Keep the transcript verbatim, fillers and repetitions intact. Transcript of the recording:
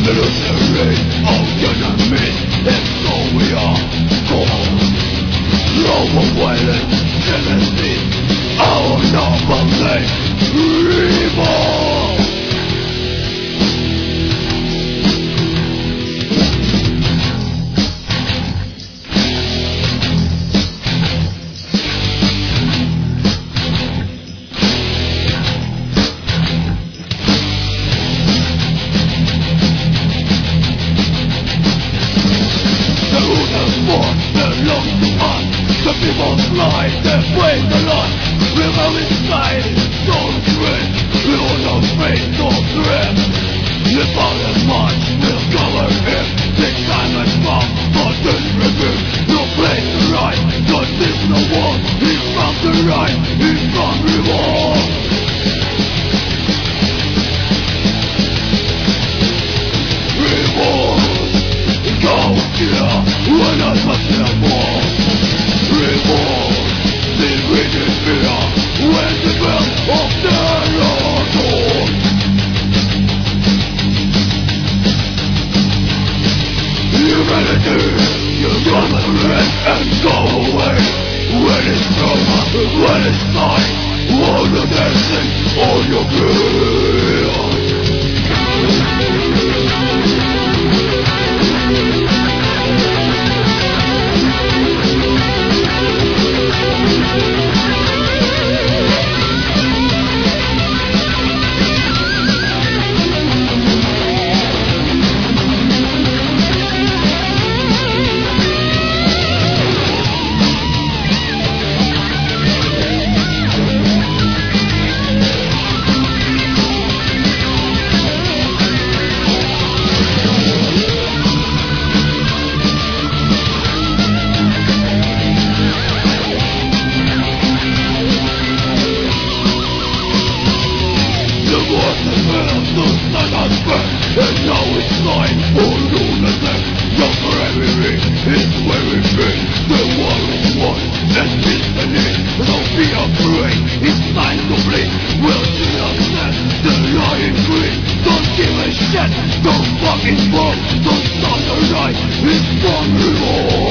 Military of enemies, and so we are called. Overwhelming jealousy, our noble name, evil. The people's life, they praise the Lord. We're all inside, so dread. We will not face no threat. The violent march will cover him. The time has come for this review. No place to ride, cause there's no war. He's from the right, he's from revolt. Revolt, go here, when I must have more. Revolt, the wicked fear, when the bell of terror tolls. Humanity, you come and rest and go away. When it's over, when it's time, all the dancing, all your guilt. And now it's time for lunatic. Not for everything, it's where we've been. The war is won, and destiny. Don't be afraid, it's time to bleed. We'll see us set, the lying green. Don't give a shit, don't fucking fall. Don't stop the night, it's from revolt.